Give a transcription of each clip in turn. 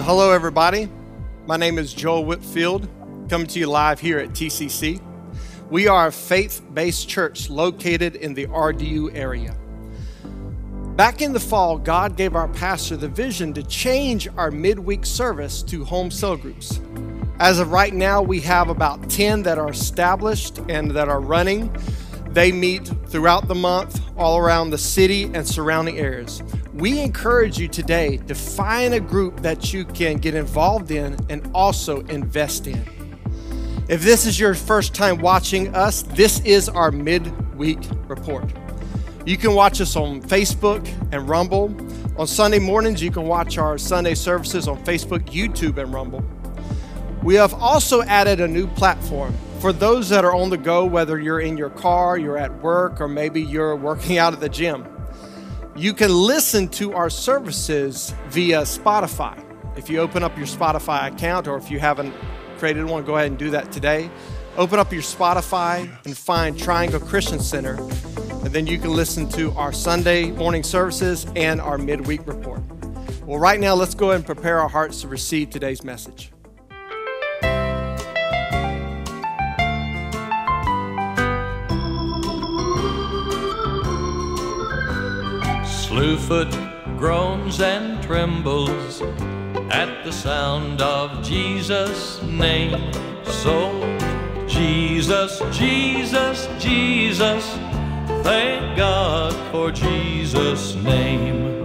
Hello, everybody. My name is Joel Whitfield, coming to you live here at TCC. We are a faith-based church located in the RDU area. Back in the fall, God gave our pastor the vision to change our midweek service to home cell groups. As of right now, we have about 10 that are established and that are running. They meet throughout the month, all around the city and surrounding areas. We encourage you today to find a group that you can get involved in and also invest in. If this is your first time watching us, this is our midweek report. You can watch us on Facebook and Rumble. On Sunday mornings, you can watch our Sunday services on Facebook, YouTube, and Rumble. We have also added a new platform for those that are on the go, whether you're in your car, you're at work, or maybe you're working out at the gym. You can listen to our services via Spotify. If you open up your Spotify account, or if you haven't created one, go ahead and do that today. Open up your Spotify and find Triangle Christian Center, and then you can listen to our Sunday morning services and our midweek report. Well, right now, let's go ahead and prepare our hearts to receive today's message. Slewfoot groans and trembles at the sound of Jesus' name. So, Jesus, Jesus, Jesus, thank God for Jesus' name.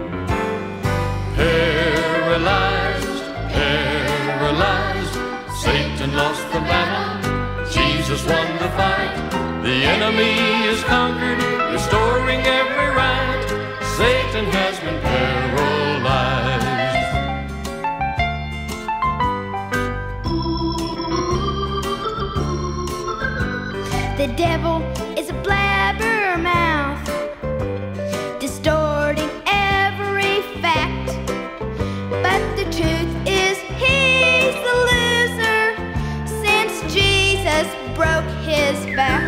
Paralyzed, paralyzed, Satan lost the battle, Jesus won the fight. The enemy is conquered, restoring every right. Satan has been paralyzed. The devil is a blabbermouth, distorting every fact. But the truth is he's the loser, since Jesus broke his back.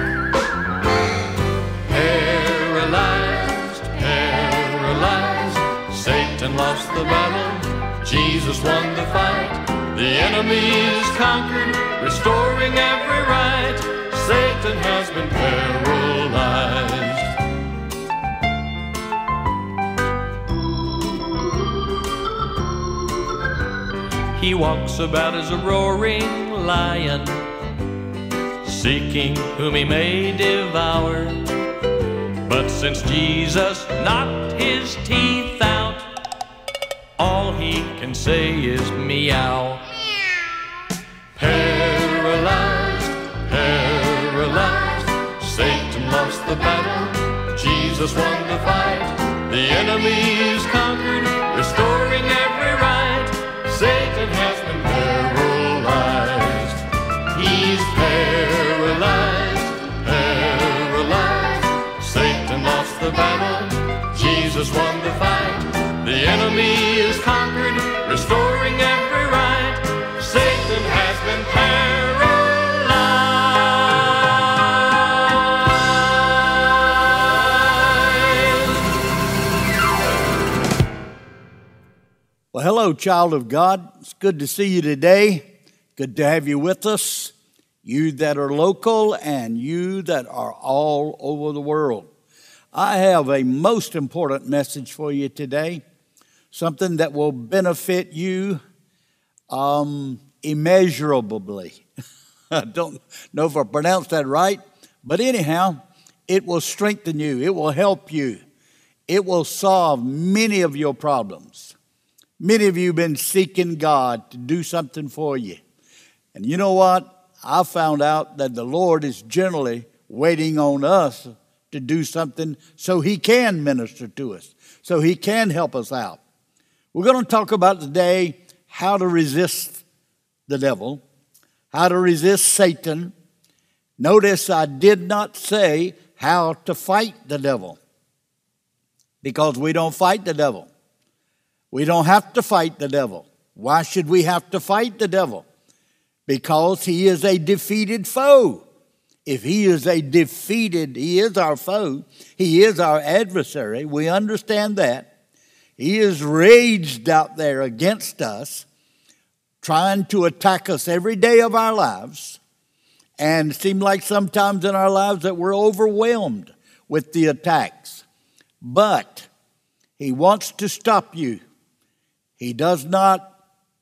Paralyzed, paralyzed, Satan lost the battle, Jesus won the fight. The enemy is conquered, restoring every right. Satan has been paralyzed. He walks about as a roaring lion, seeking whom he may devour. But since Jesus knocked his teeth out, all he can say is meow. Paralyzed, paralyzed, Satan lost the battle, Jesus won the fight. The enemy is conquered, restoring every right. Satan has been paralyzed. He's paralyzed, paralyzed, Satan lost the battle, Jesus won the fight. The enemy is conquered, restoring every right. Satan has been paralyzed. Well, hello, child of God. It's good to see you today. Good to have you with us. You that are local and you that are all over the world. I have a most important message for you today. Something that will benefit you immeasurably. I don't know if I pronounced that right, but anyhow, it will strengthen you. It will help you. It will solve many of your problems. Many of you have been seeking God to do something for you. And you know what? I found out that the Lord is generally waiting on us to do something so He can minister to us, so He can help us out. We're going to talk about today how to resist the devil, how to resist Satan. Notice I did not say how to fight the devil, because we don't fight the devil. We don't have to fight the devil. Why should we have to fight the devil? Because he is a defeated foe. If he is he is our foe. He is our adversary. We understand that. He is raged out there against us. trying to attack us every day of our lives. And it seems like sometimes in our lives that we're overwhelmed with the attacks. But he wants to stop you. He does not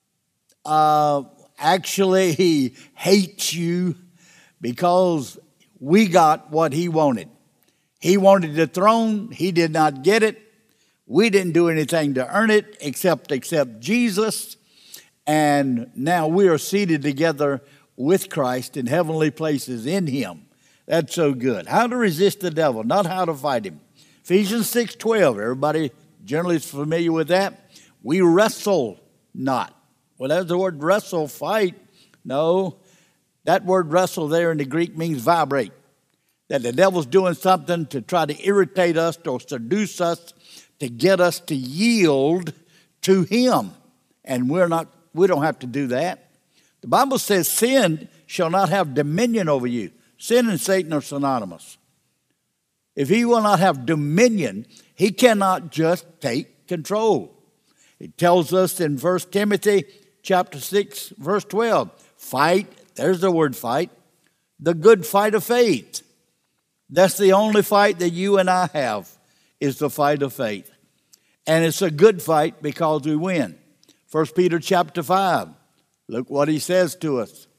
actually, he hates you because we got what he wanted. He wanted the throne. He did not get it. We didn't do anything to earn it except accept Jesus. And now we are seated together with Christ in heavenly places in him. That's so good. How to resist the devil, not how to fight him. Ephesians 6:12, everybody generally is familiar with that. We wrestle not. Well, that's the word wrestle, fight. No, that word wrestle there in the Greek means vibrate. That the devil's doing something to try to irritate us or seduce us to get us to yield to him. And we don't have to do that. The Bible says sin shall not have dominion over you. Sin and Satan are synonymous. If he will not have dominion, he cannot just take control. It tells us in 1 Timothy chapter 6, verse 12, fight, there's the word fight, the good fight of faith. That's the only fight that you and I have, is the fight of faith. And it's a good fight because we win. 1 Peter chapter 5, look what he says to us.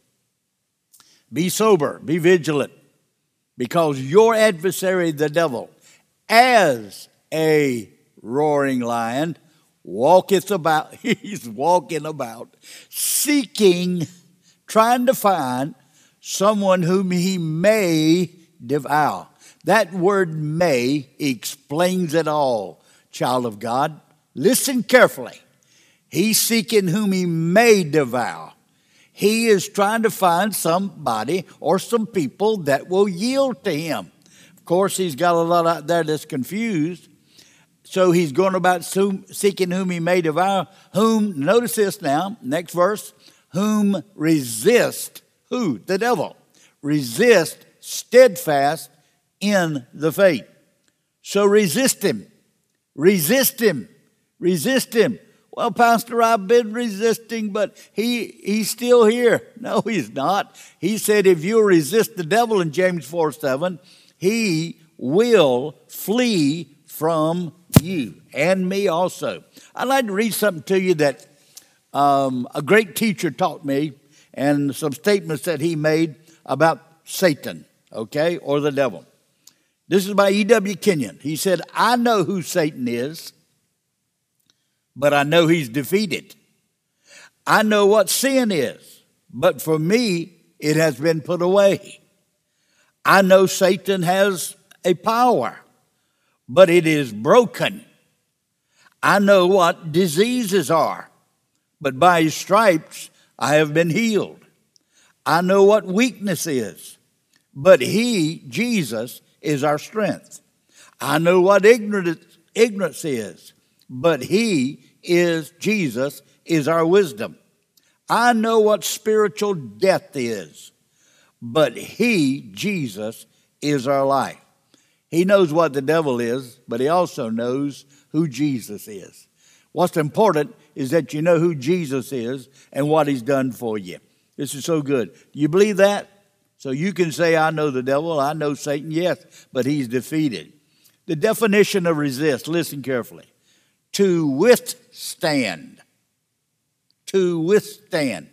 Be sober, be vigilant, because your adversary, the devil, as a roaring lion, walketh about, he's walking about, seeking, trying to find someone whom he may devour. That word may explains it all, child of God. Listen carefully. He's seeking whom he may devour. He is trying to find somebody or some people that will yield to him. Of course, he's got a lot out there that's confused. So he's going about seeking whom he may devour. Whom, notice this now, next verse, whom resist, who? The devil. Resist steadfast in the faith. So resist him. Resist him. Resist him. Well, Pastor, I've been resisting, but he's still here. No, he's not. He said if you resist the devil in James 4:7, he will flee from you and me also. I'd like to read something to you that a great teacher taught me, and some statements that he made about Satan, okay, or the devil. This is by E.W. Kenyon. He said, I know who Satan is, but I know he's defeated. I know what sin is, but for me, it has been put away. I know Satan has a power, but it is broken. I know what diseases are, but by his stripes I have been healed. I know what weakness is, but he, Jesus, is our strength. I know what ignorance is, but he is, Jesus, is our wisdom. I know what spiritual death is, but he, Jesus, is our life. He knows what the devil is, but he also knows who Jesus is. What's important is that you know who Jesus is and what he's done for you. This is so good. Do you believe that? So you can say, I know the devil, I know Satan, yes, but he's defeated. The definition of resist, listen carefully. To withstand. To withstand.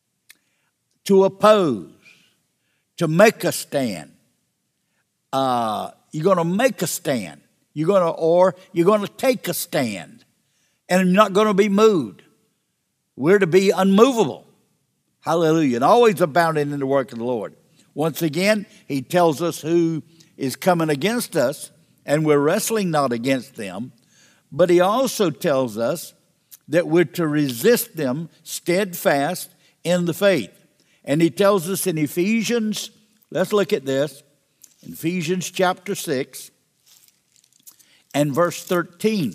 To oppose. To make a stand. You're going to make a stand. You're going to take a stand. And you're not going to be moved. We're to be unmovable. Hallelujah. And always abounding in the work of the Lord. Once again, he tells us who is coming against us, and we're wrestling not against them. But he also tells us that we're to resist them steadfast in the faith. And he tells us in Ephesians, let's look at this, in Ephesians chapter 6 and verse 13.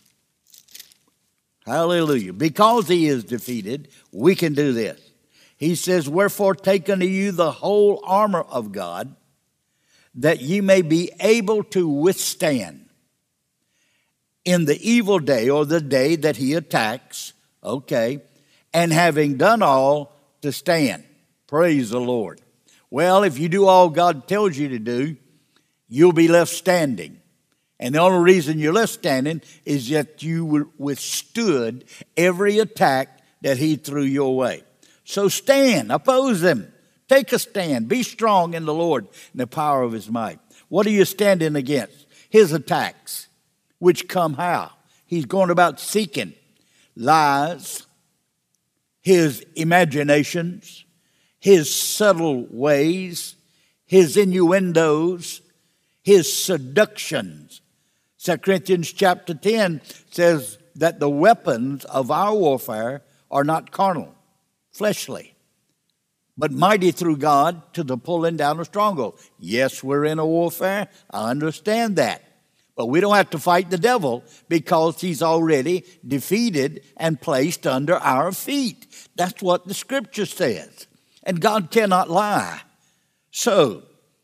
Hallelujah. Because he is defeated, we can do this. He says, wherefore take unto you the whole armor of God, that ye may be able to withstand in the evil day, or the day that he attacks, okay, and having done all, to stand. Praise the Lord. Well, if you do all God tells you to do, you'll be left standing. And the only reason you're left standing is that you withstood every attack that he threw your way. So stand, oppose him. Take a stand. Be strong in the Lord and the power of his might. What are you standing against? His attacks, which come how? He's going about seeking lies, his imaginations, his subtle ways, his innuendos, his seductions. 2 Corinthians chapter 10 says that the weapons of our warfare are not carnal, fleshly, but mighty through God to the pulling down of strongholds. Yes, we're in a warfare. I understand that. But we don't have to fight the devil because he's already defeated and placed under our feet. That's what the scripture says. And God cannot lie. So,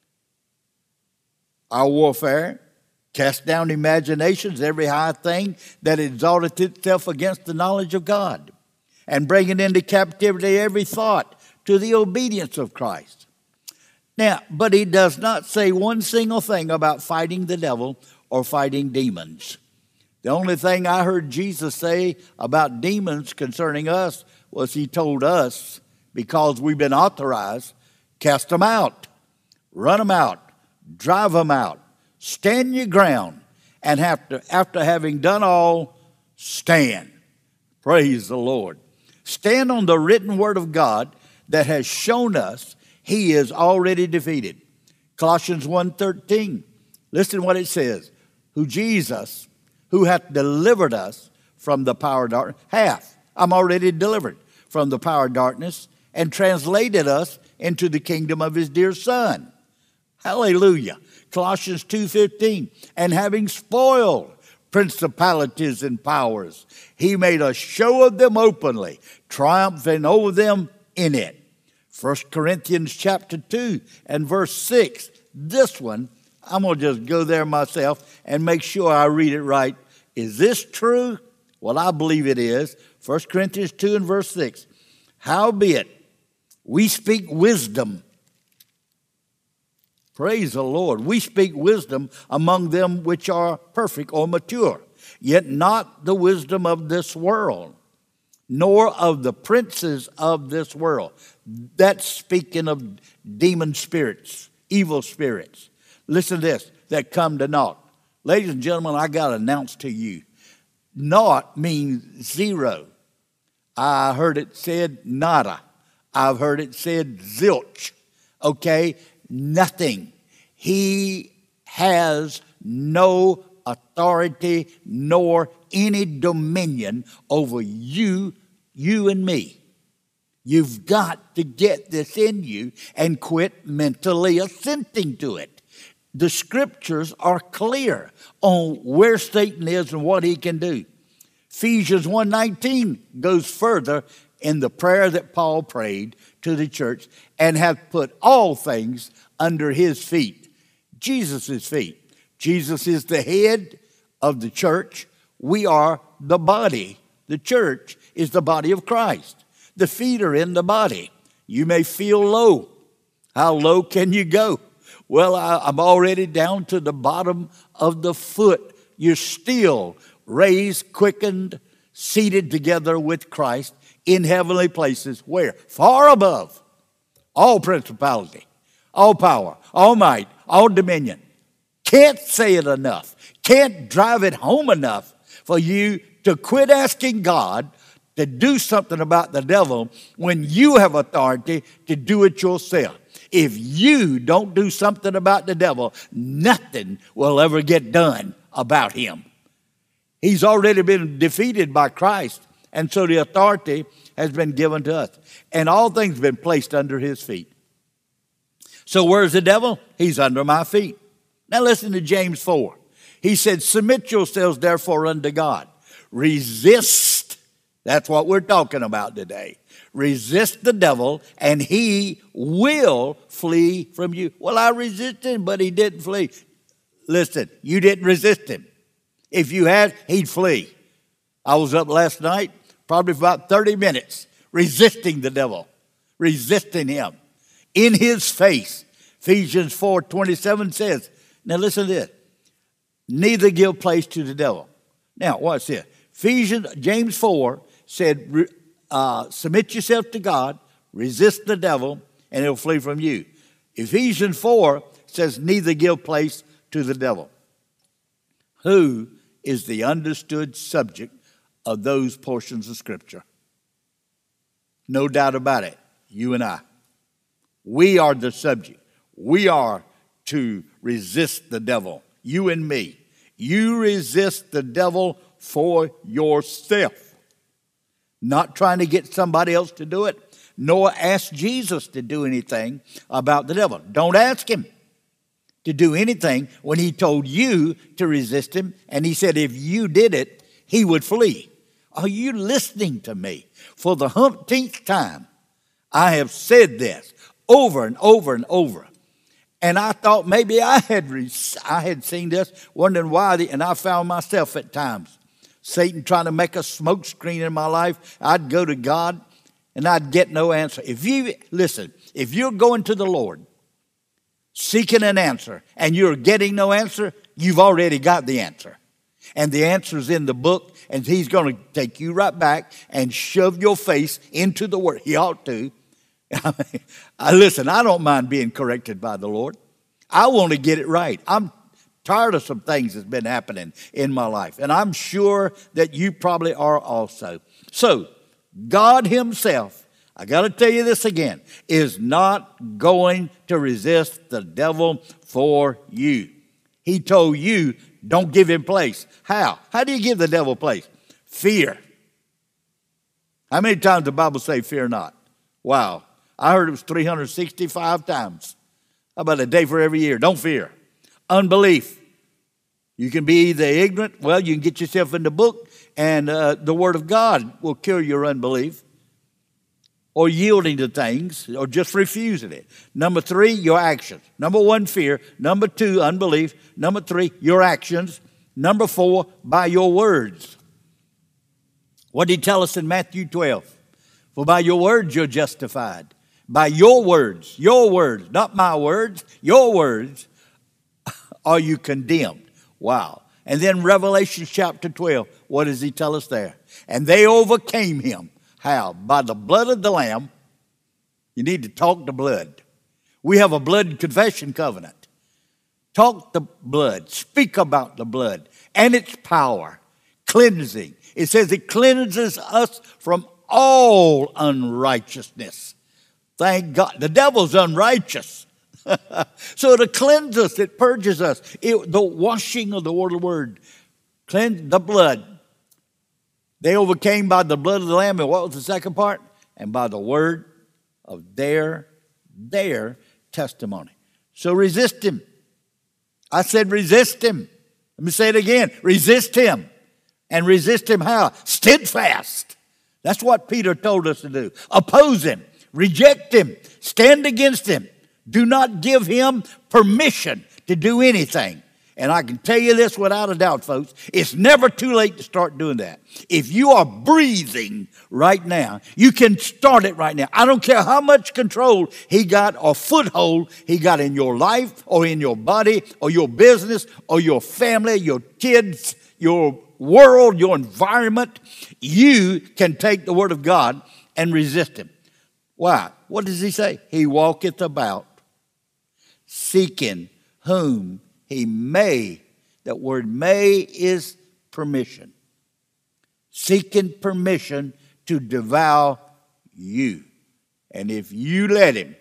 our warfare, cast down imaginations, every high thing that exalteth itself against the knowledge of God, and bringing into captivity every thought to the obedience of Christ. Now, but he does not say one single thing about fighting the devil or fighting demons. The only thing I heard Jesus say about demons concerning us was he told us, because we've been authorized, cast them out, run them out, drive them out, stand your ground, and after having done all, stand. Praise the Lord. Stand on the written word of God that has shown us he is already defeated. Colossians 1:13. Listen what it says. Who Jesus, who hath delivered us from the power of darkness, I'm already delivered from the power of darkness, and translated us into the kingdom of his dear Son. Hallelujah. Colossians 2:15. And having spoiled principalities and powers, he made a show of them openly, triumphing over them in it. 1 Corinthians chapter 2 and verse 6. This one, I'm going to just go there myself and make sure I read it right. Is this true? Well, I believe it is. 1 Corinthians 2 and verse 6. Howbeit, we speak wisdom. Praise the Lord. We speak wisdom among them which are perfect or mature, yet not the wisdom of this world, nor of the princes of this world. That's speaking of demon spirits, evil spirits. Listen to this, that come to naught. Ladies and gentlemen, I got to announce to you, naught means zero. I heard it said nada. I've heard it said zilch. Okay? Nothing. He has no authority nor any dominion over you and me. You've got to get this in you and quit mentally assenting to it. The scriptures are clear on where Satan is and what he can do. Ephesians 1:19 goes further in the prayer that Paul prayed to the church, and have put all things under his feet. Jesus' feet. Jesus is the head of the church. We are the body. The church is the body of Christ. The feet are in the body. You may feel low. How low can you go? Well, I'm already down to the bottom of the foot. You're still raised, quickened, seated together with Christ in heavenly places. Where? Far above all principality, all power, all might, all dominion. Can't say it enough. Can't drive it home enough for you to quit asking God to do something about the devil when you have authority to do it yourself. If you don't do something about the devil, nothing will ever get done about him. He's already been defeated by Christ, and so the authority has been given to us. And all things have been placed under his feet. So where's the devil? He's under my feet. Now listen to James 4. He said, submit yourselves therefore unto God. Resist. That's what we're talking about today. Resist the devil, and he will flee from you. Well, I resisted him, but he didn't flee. Listen, you didn't resist him. If you had, he'd flee. I was up last night, probably for about 30 minutes, resisting the devil, resisting him in his face. Ephesians 4:27 says, now listen to this, neither give place to the devil. Now, watch this. James 4 said, submit yourself to God, resist the devil, and he'll flee from you. Ephesians 4 says, neither give place to the devil. Who is the understood subject of those portions of Scripture? No doubt about it, you and I. We are the subject. We are to resist the devil, you and me. You resist the devil for yourself, not trying to get somebody else to do it, nor ask Jesus to do anything about the devil. Don't ask him to do anything when he told you to resist him, and he said if you did it, he would flee. Are you listening to me? For the 100th time, I have said this over and over and over. And I thought maybe I had seen this, wondering why, and I found myself at times, Satan trying to make a smoke screen in my life. I'd go to God, and I'd get no answer. If you're going to the Lord, seeking an answer, and you're getting no answer, you've already got the answer. And the answer's in the book, and he's going to take you right back and shove your face into the Word. He ought to. Listen, I don't mind being corrected by the Lord. I want to get it right. I'm tired of some things that's been happening in my life, and I'm sure that you probably are also. So, God himself, I got to tell you this again, is not going to resist the devil for you. He told you, don't give him place. How? How do you give the devil place? Fear. How many times the Bible say fear not? Wow. I heard it was 365 times. How about a day for every year? Don't fear. Unbelief. You can be either ignorant, well, you can get yourself in the book, and the Word of God will cure your unbelief, or yielding to things, or just refusing it. Number 3, your actions. Number 1, fear. Number 2, unbelief. Number 3, your actions. Number 4, by your words. What did he tell us in Matthew 12? For by your words you're justified. By your words, not my words, your words, are you condemned. Wow. And then Revelation chapter 12, what does he tell us there? And they overcame him. How? By the blood of the Lamb. You need to talk the blood. We have a blood confession covenant. Talk the blood. Speak about the blood and its power. Cleansing. It says it cleanses us from all unrighteousness. Thank God. The devil's unrighteous. So to cleanse us, it purges us. The washing of the word. Cleanse the blood. They overcame by the blood of the Lamb. And what was the second part? And by the word of their testimony. So resist him. I said resist him. Let me say it again. Resist him. And resist him how? Steadfast. That's what Peter told us to do. Oppose him. Reject him. Stand against him. Do not give him permission to do anything. And I can tell you this without a doubt, folks. It's never too late to start doing that. If you are breathing right now, you can start it right now. I don't care how much control he got or foothold he got in your life or in your body or your business or your family, your kids, your world, your environment. You can take the word of God and resist him. Why? What does he say? He walketh about seeking whom he may. That word may is permission. Seeking permission to devour you. And if you let him,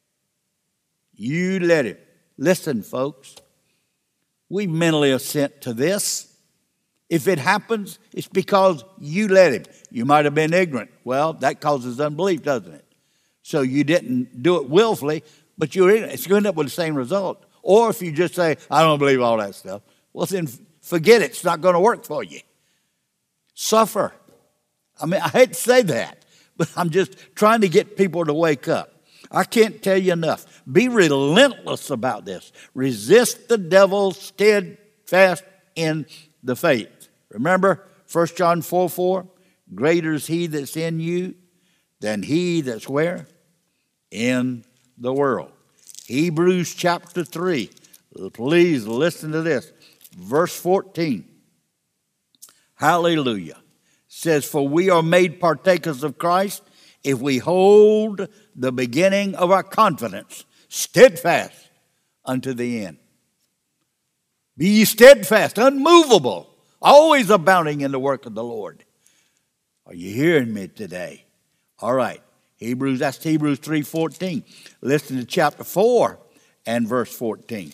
Listen, folks, we mentally assent to this. If it happens, it's because you let him. You might have been ignorant. Well, that causes unbelief, doesn't it? So you didn't do it willfully, but you're ignorant. It's going to end up with the same result. Or if you just say, I don't believe all that stuff, well, then forget it. It's not going to work for you. Suffer. I mean, I hate to say that, but I'm just trying to get people to wake up. I can't tell you enough. Be relentless about this. Resist the devil steadfast in the faith. Remember 1 John 4:4? Greater is he that's in you than he that's where? In the world. Hebrews chapter 3. Please listen to this. Verse 14. Hallelujah. Says, for we are made partakers of Christ if we hold the beginning of our confidence steadfast unto the end. Be ye steadfast, unmovable, always abounding in the work of the Lord. Are you hearing me today? All right. That's Hebrews 3:14. Listen to chapter 4 and verse 14.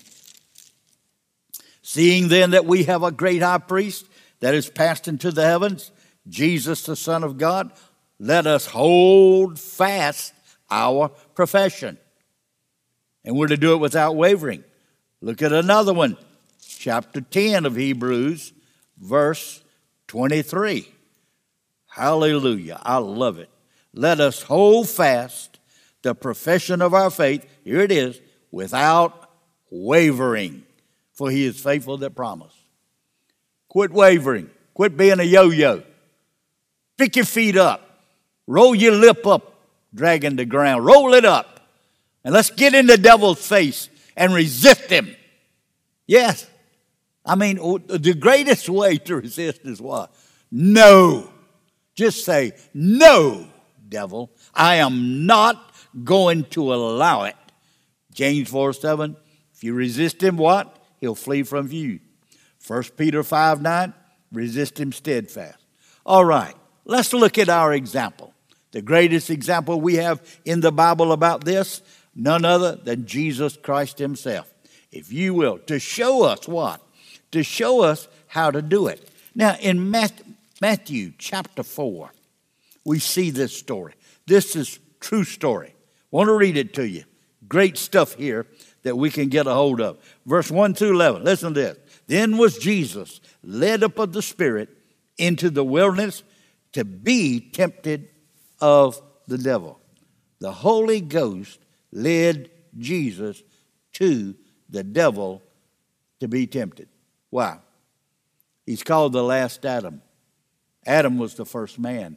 Seeing then that we have a great high priest that is passed into the heavens, Jesus the Son of God, let us hold fast our profession. And we're to do it without wavering. Look at another one. Chapter 10 of Hebrews, verse 23. Hallelujah. I love it. Let us hold fast the profession of our faith, here it is, without wavering, for he is faithful that promised. Quit wavering. Quit being a yo-yo. Pick your feet up. Roll your lip up, dragging the ground. Roll it up. And let's get in the devil's face and resist him. Yes. I mean, the greatest way to resist is what? No. Just say, no, devil. I am not going to allow it. James 4:7. If you resist him, what? He'll flee from you. 1 Peter 5:9. Resist him steadfast. All right. Let's look at our example. The greatest example we have in the Bible about this, none other than Jesus Christ himself. If you will, to show us what? To show us how to do it. Now, in Matthew chapter 4, we see this story. This is true story. I want to read it to you. Great stuff here that we can get a hold of. Verse 1 through 11. Listen to this. Then was Jesus led up of the Spirit into the wilderness to be tempted of the devil. The Holy Ghost led Jesus to the devil to be tempted. Why? He's called the last Adam. Adam was the first man.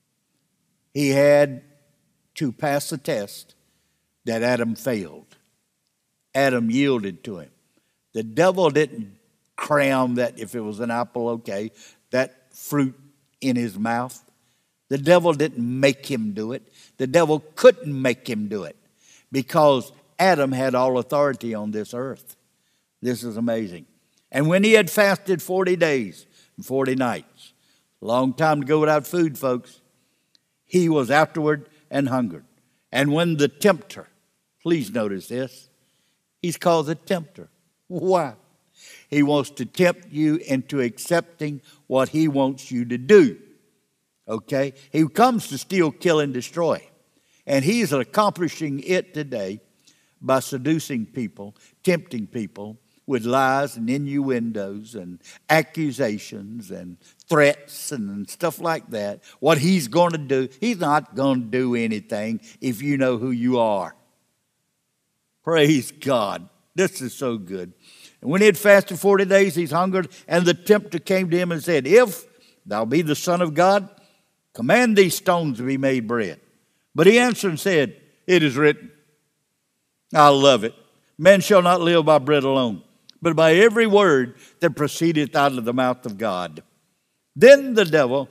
He had to pass a test that Adam failed. Adam yielded to him. The devil didn't cram that, if it was an apple, okay, that fruit in his mouth. The devil didn't make him do it. The devil couldn't make him do it because Adam had all authority on this earth. This is amazing. And when he had fasted 40 days and 40 nights, long time to go without food, folks, he was afterward and hungered. And when the tempter, please notice this, he's called the tempter. Why? He wants to tempt you into accepting what he wants you to do. Okay? He comes to steal, kill, and destroy. And he's accomplishing it today by seducing people, tempting people with lies and innuendos and accusations and threats and stuff like that. What he's going to do, he's not going to do anything if you know who you are. Praise God. This is so good. And when he had fasted 40 days, he's hungered, and the tempter came to him and said, if thou be the Son of God, command these stones to be made bread. But he answered and said, it is written. I love it. Man shall not live by bread alone, but by every word that proceedeth out of the mouth of God. Then the devil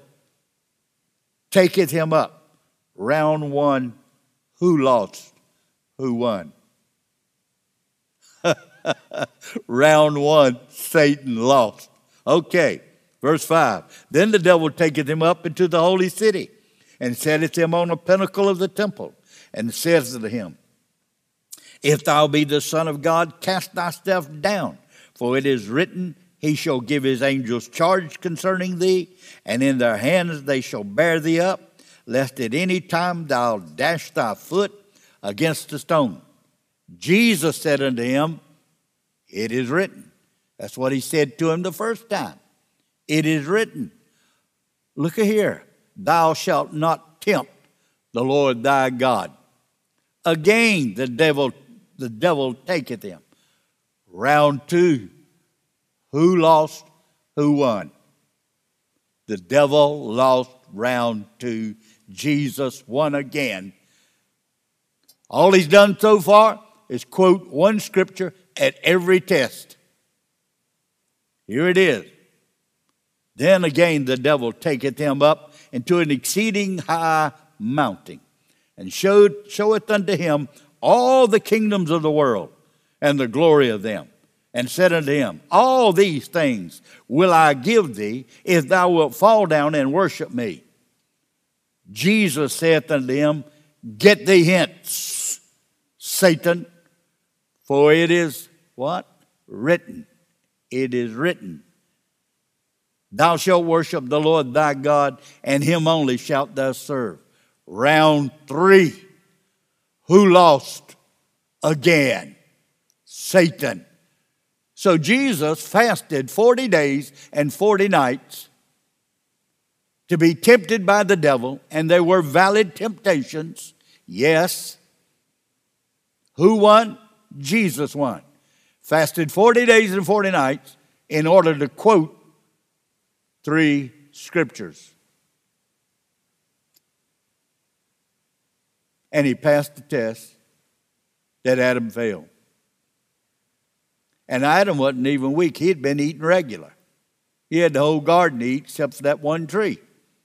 taketh him up. Round one, who lost? Who won? Round one, Satan lost. Okay, verse 5. Then the devil taketh him up into the holy city, and setteth him on a pinnacle of the temple, and says unto him, if thou be the Son of God, cast thyself down, for it is written, he shall give his angels charge concerning thee, and in their hands they shall bear thee up, lest at any time thou dash thy foot against a stone. Jesus said unto him, it is written. That's what he said to him the first time. It is written. Look at here. Thou shalt not tempt the Lord thy God. Again, the devil taketh him. Round two. Who lost? Who won? The devil lost round two. Jesus won again. All he's done so far is quote one scripture at every test. Here it is. Then again the devil taketh him up into an exceeding high mountain, and showeth unto him all the kingdoms of the world, and the glory of them, and said unto him, all these things will I give thee, if thou wilt fall down and worship me. Jesus saith unto him, get thee hence, Satan, for it is what? Written. It is written. Thou shalt worship the Lord thy God, and him only shalt thou serve. Round 3. Who lost again? Satan. So Jesus fasted 40 days and 40 nights to be tempted by the devil, and they were valid temptations. Yes. Who won? Jesus won. Fasted 40 days and 40 nights in order to quote 3 scriptures. And he passed the test that Adam failed. And Adam wasn't even weak. He had been eating regular. He had the whole garden to eat except for that one tree.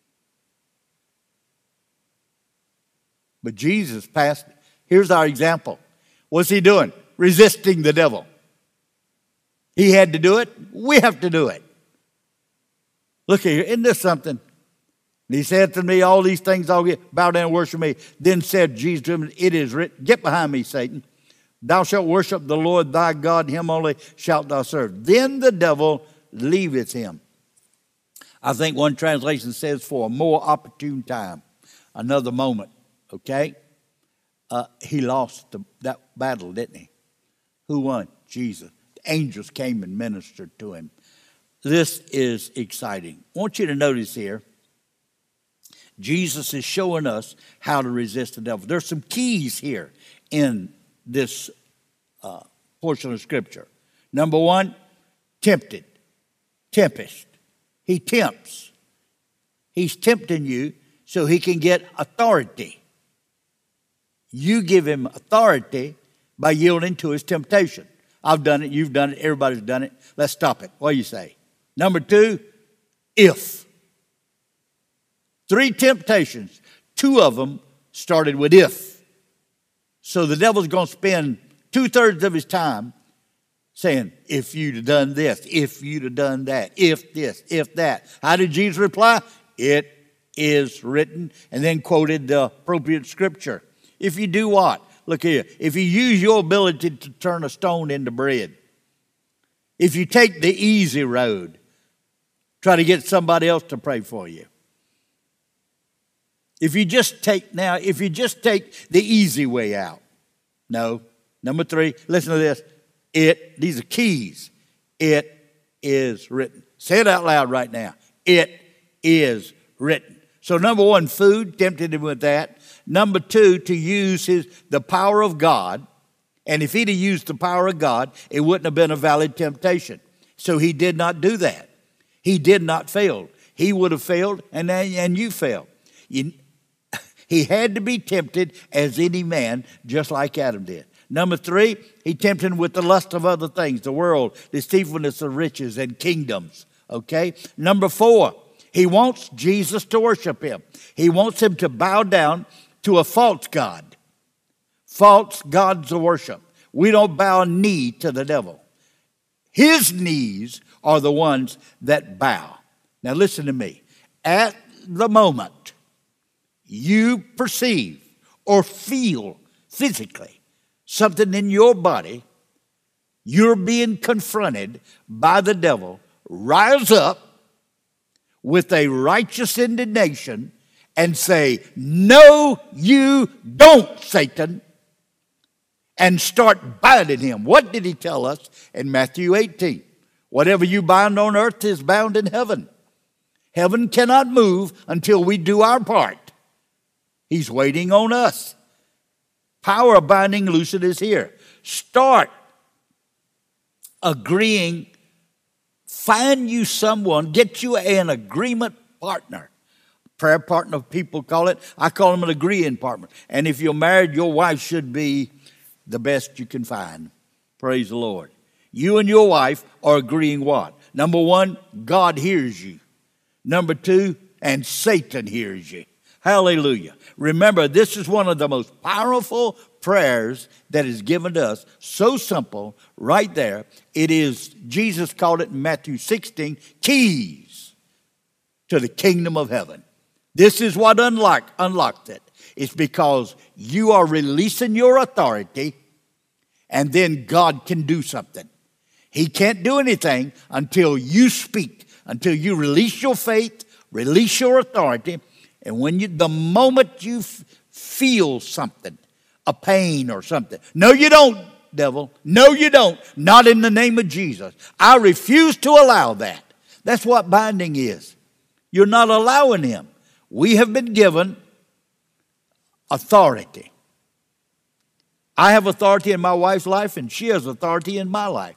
But Jesus passed. Here's our example. What's he doing? Resisting the devil. He had to do it. We have to do it. Look here, isn't this something? And he said to me, all these things I'll get, bow down and worship me. Then said Jesus to him, it is written, get behind me, Satan. Thou shalt worship the Lord thy God, him only shalt thou serve. Then the devil leaveth him. I think one translation says for a more opportune time, another moment, okay? He lost that battle, didn't he? Who won? Jesus. The angels came and ministered to him. This is exciting. I want you to notice here, Jesus is showing us how to resist the devil. There's some keys here in this portion of Scripture. Number 1, tempted. Tempest. He tempts. He's tempting you so he can get authority. You give him authority by yielding to his temptation. I've done it. You've done it. Everybody's done it. Let's stop it. What do you say? Number 2, if. 3 temptations. 2 of them started with if. So the devil's going to spend 2/3 of his time saying, if you'd have done this, if you'd have done that, if this, if that. How did Jesus reply? It is written, and then quoted the appropriate scripture. If you do what? Look here. If you use your ability to turn a stone into bread, if you take the easy road, try to get somebody else to pray for you. If you just take the easy way out. No. Number 3, listen to this. These are keys. It is written. Say it out loud right now. It is written. So number 1, food, tempted him with that. Number 2, to use the power of God. And if he'd have used the power of God, it wouldn't have been a valid temptation. So he did not do that. He did not fail. He would have failed, and you failed. He had to be tempted as any man, just like Adam did. Number 3, he tempted him with the lust of other things, the world, deceitfulness of riches and kingdoms. Okay? Number 4, he wants Jesus to worship him. He wants him to bow down to a false god. False gods of worship. We don't bow a knee to the devil. His knees are the ones that bow. Now listen to me. At the moment you perceive or feel physically something in your body, you're being confronted by the devil. Rise up with a righteous indignation and say, no, you don't, Satan, and start binding him. What did he tell us in Matthew 18? Whatever you bind on earth is bound in heaven. Heaven cannot move until we do our part. He's waiting on us. Power of binding loosed is here. Start agreeing. Find you someone, get you an agreement partner, prayer partner, people call it. I call them an agreeing partner. And if you're married, your wife should be the best you can find. Praise the Lord. You and your wife are agreeing what? Number one, God hears you. Number two, and Satan hears you. Hallelujah. Remember, this is one of the most powerful prayers that is given to us. So simple, right there. It is, Jesus called it in Matthew 16, keys to the kingdom of heaven. This is what unlocked it. It's because you are releasing your authority, and then God can do something. He can't do anything until you speak, until you release your faith, release your authority. And when the moment you feel something, a pain or something. No, you don't, devil. No, you don't. Not in the name of Jesus. I refuse to allow that. That's what binding is. You're not allowing him. We have been given authority. I have authority in my wife's life, and she has authority in my life.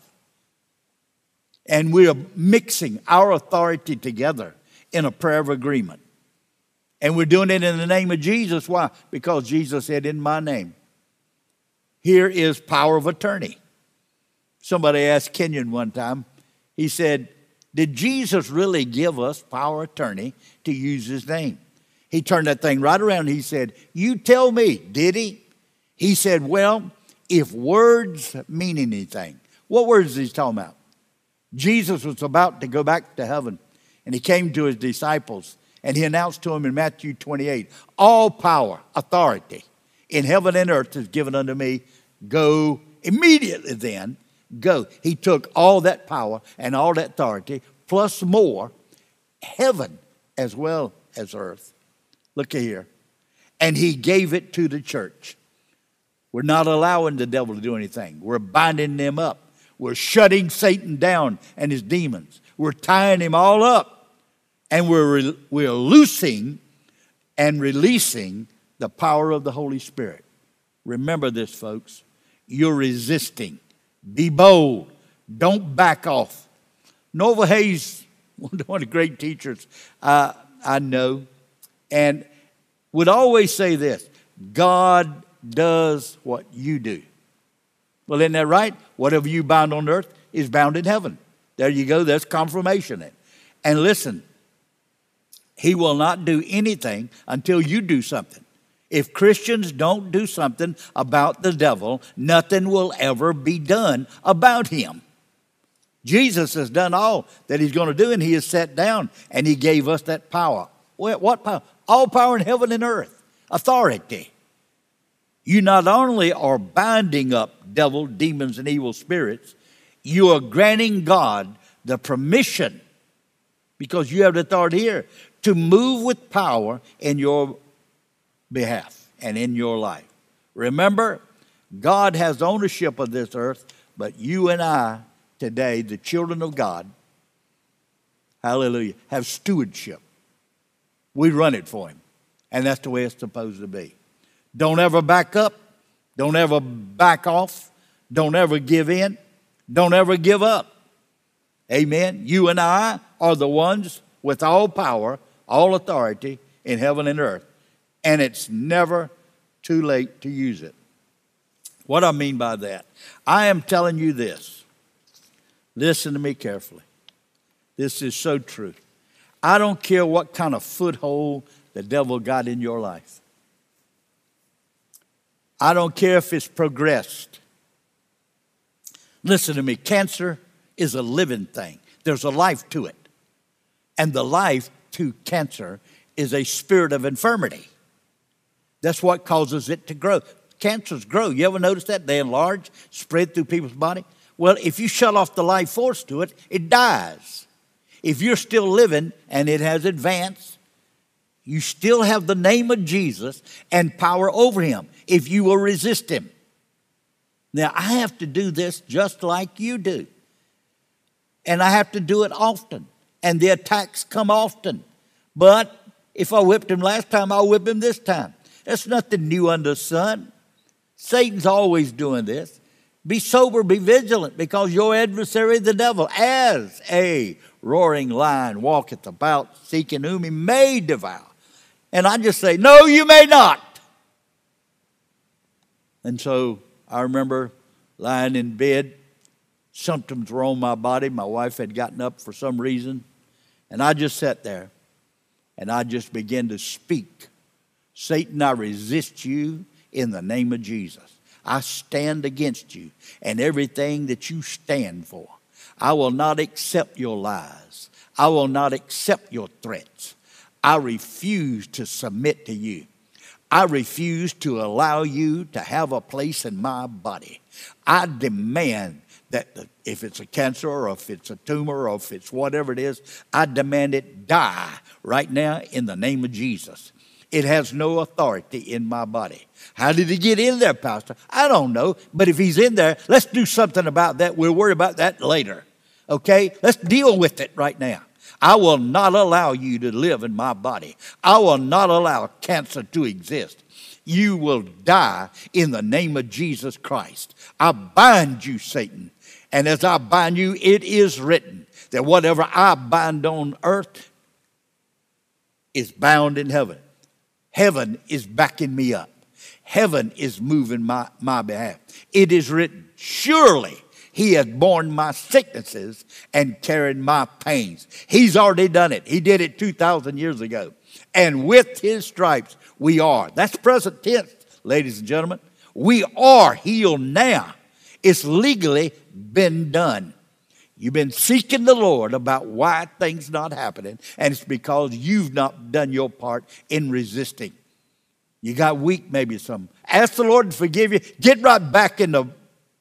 And we are mixing our authority together in a prayer of agreement. And we're doing it in the name of Jesus. Why? Because Jesus said, in my name. Here is power of attorney. Somebody asked Kenyon one time, he said, did Jesus really give us power of attorney to use his name? He turned that thing right around and he said, you tell me, did he? He said, well, if words mean anything. What words is he talking about? Jesus was about to go back to heaven, and he came to his disciples, and he announced to them in Matthew 28, all power, authority in heaven and earth is given unto me. Go immediately then, go. He took all that power and all that authority, plus more, heaven as well as earth. Look here. And he gave it to the church. We're not allowing the devil to do anything. We're binding them up. We're shutting Satan down and his demons. We're tying him all up. And we're loosing and releasing the power of the Holy Spirit. Remember this, folks. You're resisting. Be bold. Don't back off. Nova Hayes, one of the great teachers I know, and would always say this, God does what you do. Well, isn't that right? Whatever you bind on earth is bound in heaven. There you go. That's confirmation. And listen, he will not do anything until you do something. If Christians don't do something about the devil, nothing will ever be done about him. Jesus has done all that he's going to do, and he has sat down, and he gave us that power. What power? All power in heaven and earth. Authority. You not only are binding up devil, demons, and evil spirits, you are granting God the permission, because you have the authority here, to move with power in your behalf and in your life. Remember, God has ownership of this earth, but you and I today, the children of God, hallelujah, have stewardship. We run it for him, and that's the way it's supposed to be. Don't ever back up. Don't ever back off. Don't ever give in. Don't ever give up. Amen. You and I are the ones with all power, all authority in heaven and earth. And it's never too late to use it. What I mean by that, I am telling you this. Listen to me carefully. This is so true. I don't care what kind of foothold the devil got in your life. I don't care if it's progressed. Listen to me. Cancer is a living thing. There's a life to it. And the life to cancer is a spirit of infirmity. That's what causes it to grow. Cancers grow. You ever notice that? They enlarge, spread through people's body. Well, if you shut off the life force to it, it dies. If you're still living and it has advanced, you still have the name of Jesus and power over him if you will resist him. Now, I have to do this just like you do. And I have to do it often. And the attacks come often. But if I whipped him last time, I'll whip him this time. That's nothing new under the sun. Satan's always doing this. Be sober, be vigilant, because your adversary, the devil, as a roaring lion walketh about, seeking whom he may devour. And I just say, no, you may not. And so I remember lying in bed. Symptoms were on my body. My wife had gotten up for some reason. And I just sat there. And I just began to speak. Satan, I resist you in the name of Jesus. I stand against you and everything that you stand for. I will not accept your lies. I will not accept your threats. I refuse to submit to you. I refuse to allow you to have a place in my body. I demand that if it's a cancer or if it's a tumor or if it's whatever it is, I demand it die right now in the name of Jesus. It has no authority in my body. How did he get in there, Pastor? I don't know. But if he's in there, let's do something about that. We'll worry about that later. Okay? Let's deal with it right now. I will not allow you to live in my body. I will not allow cancer to exist. You will die in the name of Jesus Christ. I bind you, Satan. And as I bind you, it is written that whatever I bind on earth is bound in heaven. Heaven is backing me up. Heaven is moving my behalf. It is written, surely he has borne my sicknesses and carried my pains. He's already done it. He did it 2,000 years ago. And with his stripes, we are. That's present tense, ladies and gentlemen. We are healed now. It's legally been done. You've been seeking the Lord about why things not happening, and it's because you've not done your part in resisting. You got weak, maybe some. Ask the Lord to forgive you. Get right back in the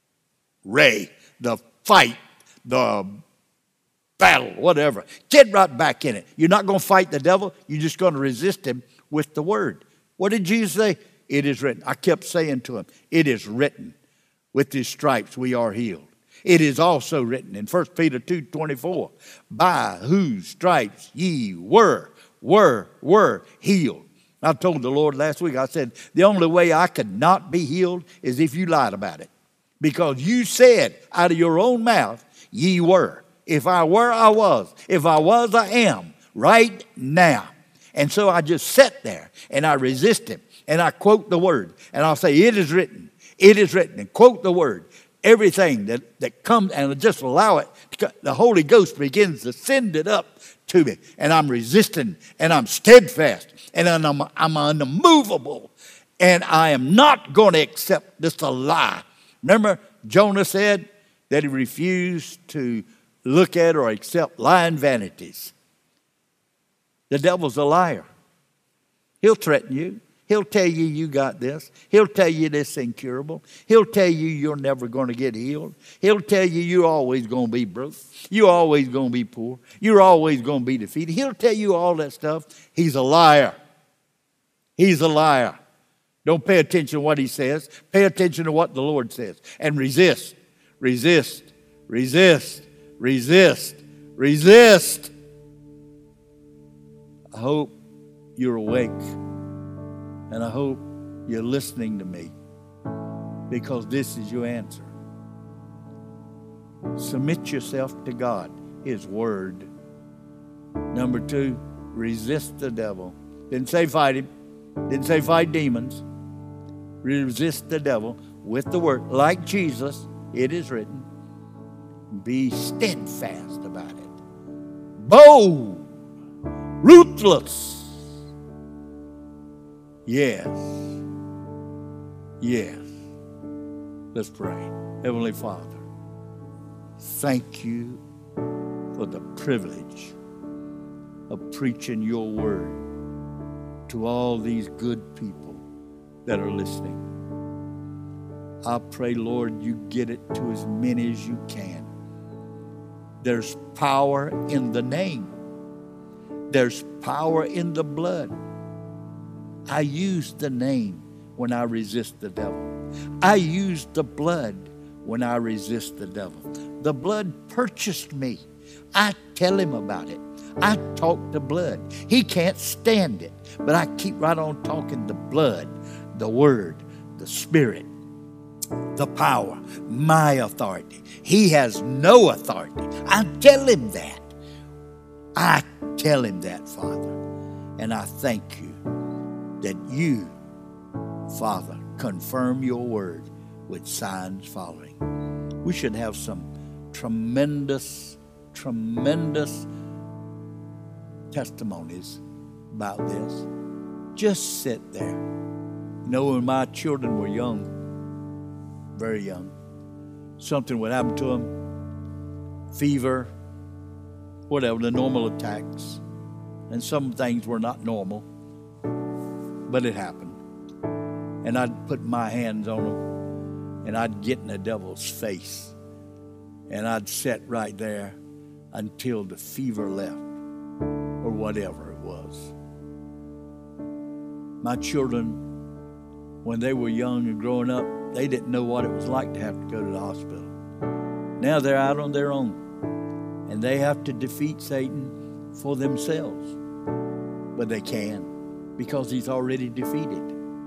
fight, the battle, whatever. Get right back in it. You're not going to fight the devil. You're just going to resist him with the word. What did Jesus say? It is written. I kept saying to him, it is written. With his stripes we are healed. It is also written in 1 Peter 2:24, by whose stripes ye were healed. I told the Lord last week, I said, the only way I could not be healed is if you lied about it. Because you said out of your own mouth, ye were. If I were, I was. If I was, I am. Right now. And so I just sat there and I resist him. And I quote the word. And I'll say, it is written. It is written. And quote the word. Everything that comes, and just allow it. The Holy Ghost begins to send it up to me. And I'm resisting. And I'm steadfast. And I'm unmovable. And I am not going to accept this a lie. Remember, Jonah said that he refused to look at or accept lying vanities. The devil's a liar. He'll threaten you. He'll tell you you got this. He'll tell you this incurable. He'll tell you you're never going to get healed. He'll tell you you're always going to be broke. You're always going to be poor. You're always going to be defeated. He'll tell you all that stuff. He's a liar. He's a liar. Don't pay attention to what he says. Pay attention to what the Lord says. And resist, resist, resist, resist, resist. I hope you're awake. And I hope you're listening to me, because this is your answer. Submit yourself to God, his word. Number 2, resist the devil. Didn't say fight him. Didn't say fight demons. Resist the devil with the word. Like Jesus, it is written. Be steadfast about it. Bold. Ruthless. Yes. Yes. Let's pray. Heavenly Father, thank you for the privilege of preaching your word to all these good people that are listening. I pray, Lord, you get it to as many as you can. There's power in the name. There's power in the blood. I use the name when I resist the devil. I use the blood when I resist the devil. The blood purchased me. I tell him about it. I talk the blood. He can't stand it, but I keep right on talking the blood, the word, the spirit, the power, my authority. He has no authority. I tell him that. I tell him that, Father, and I thank you. that you, Father, confirm your word with signs following. We should have some tremendous testimonies about this. Just sit there. You know, when my children were young, very young, something would happen to them, fever, whatever, the normal attacks. And some things were not normal, but it happened. And I'd put my hands on them, and I'd get in the devil's face. And I'd sit right there until the fever left, or whatever it was. My children, when they were young and growing up, they didn't know what it was like to have to go to the hospital. Now they're out on their own, and they have to defeat Satan for themselves. But they can, because he's already defeated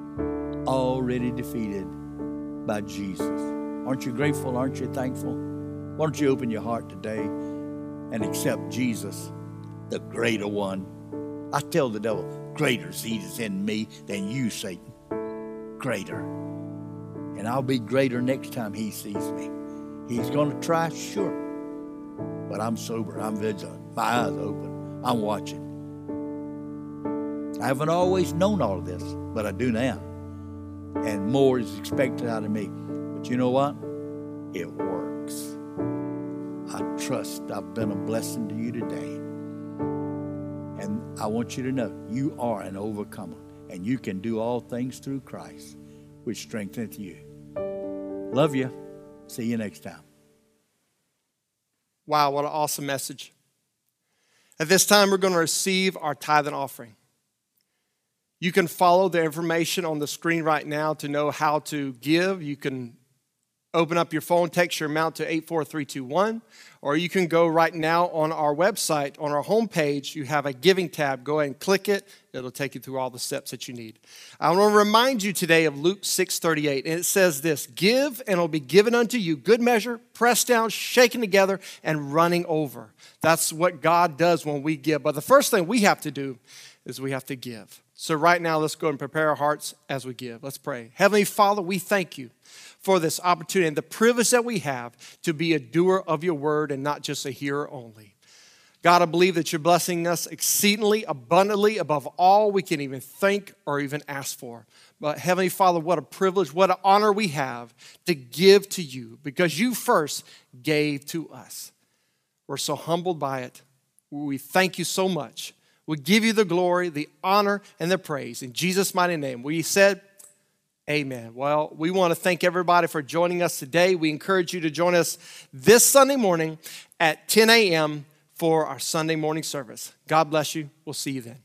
by Jesus. Aren't you grateful? Aren't you thankful? Why don't you open your heart today and accept Jesus, the greater one? I tell the devil, greater is he that's in me than you, Satan. Greater. And I'll be greater next time he sees me. He's going to try, sure. But I'm sober. I'm vigilant. My eyes open. I'm watching. I haven't always known all of this, but I do now. And more is expected out of me. But you know what? It works. I trust I've been a blessing to you today. And I want you to know you are an overcomer, and you can do all things through Christ, which strengtheneth you. Love you. See you next time. Wow, what an awesome message. At this time, we're going to receive our tithe and offering. You can follow the information on the screen right now to know how to give. You can open up your phone, text your amount to 84321, or you can go right now on our website, on our homepage, you have a giving tab. Go ahead and click it. It'll take you through all the steps that you need. I want to remind you today of Luke 6:38, and it says this, give and it'll be given unto you, good measure, pressed down, shaken together, and running over. That's what God does when we give. But the first thing we have to do is we have to give. So right now, let's go and prepare our hearts as we give. Let's pray. Heavenly Father, we thank you for this opportunity and the privilege that we have to be a doer of your word and not just a hearer only. God, I believe that you're blessing us exceedingly, abundantly, above all we can even think or even ask for. But Heavenly Father, what a privilege, what an honor we have to give to you because you first gave to us. We're so humbled by it. We thank you so much. We give you the glory, the honor, and the praise. In Jesus' mighty name, we said, amen. Well, we want to thank everybody for joining us today. We encourage you to join us this Sunday morning at 10 a.m. for our Sunday morning service. God bless you. We'll see you then.